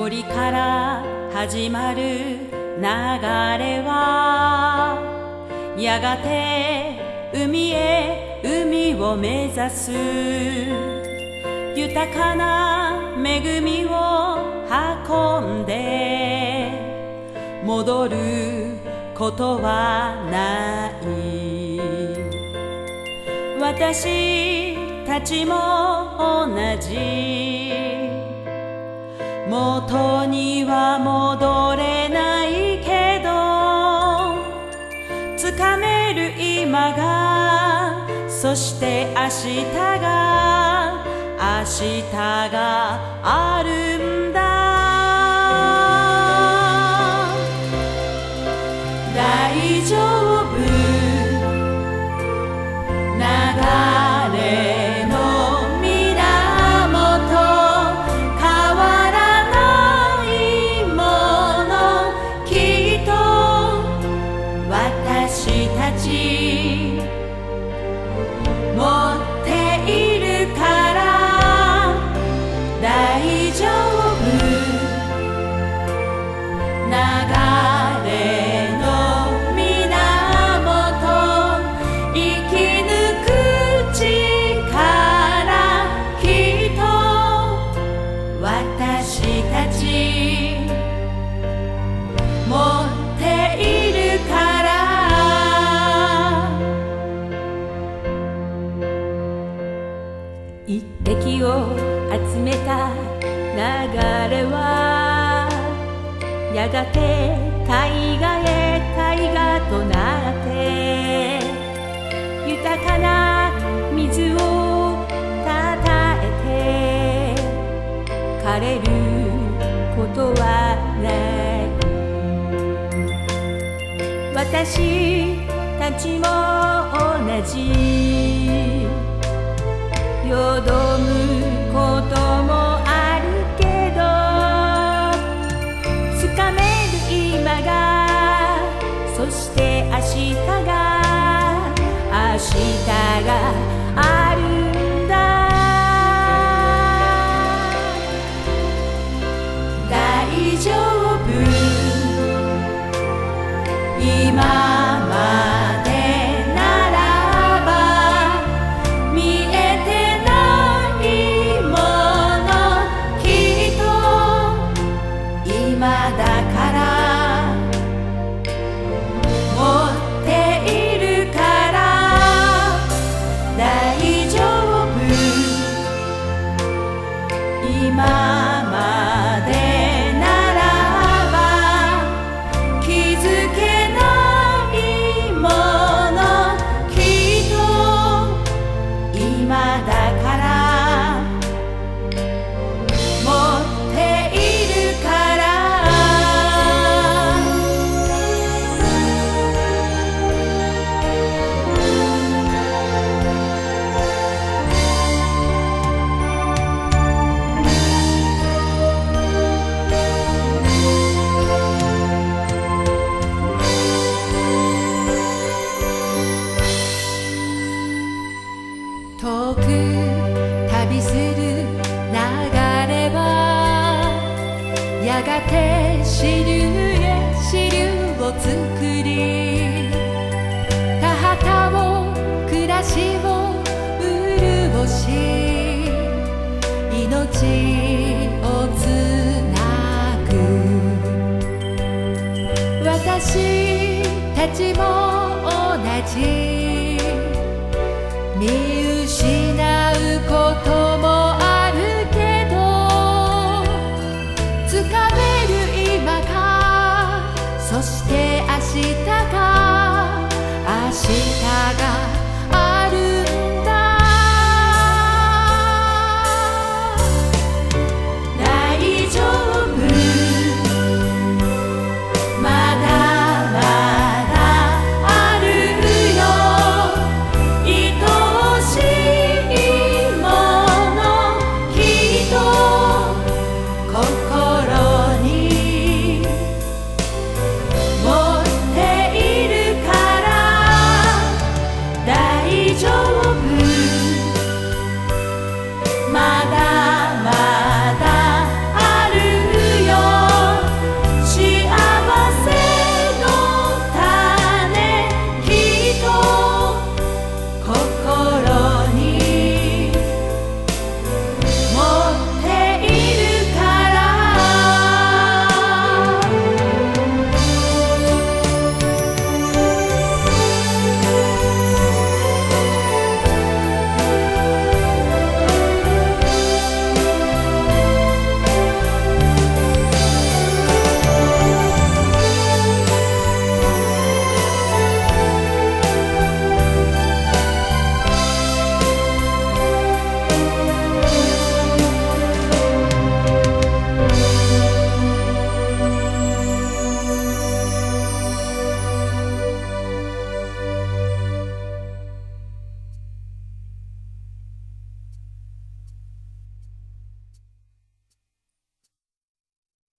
森から始まる流れはやがて海を目指す。豊かな恵みを運んで戻ることはない。私たちも同じ。元には戻れないけどつかめる今が、そして明日があるんだ。大丈夫、流れの源、変わらないもの、きっと私たち持っているから大丈夫。流れの源、生き抜く力、きっと私たち持っているから。一滴を集めた流れはやがて大河へ大河となって、豊かな水をたたえて枯れることはない。私たちも同じ。よどむこともあるけどつかめる今が、そして明日があるんだ。大丈夫、今まで今までならば気づけないもの、きっと今だから持っているから。遠く旅する流れはやがて支流を作り、田畑を暮らしを潤し、命をつなぐ。私たちも同じ。見失うこともあるけどつかめる今が、そして明日が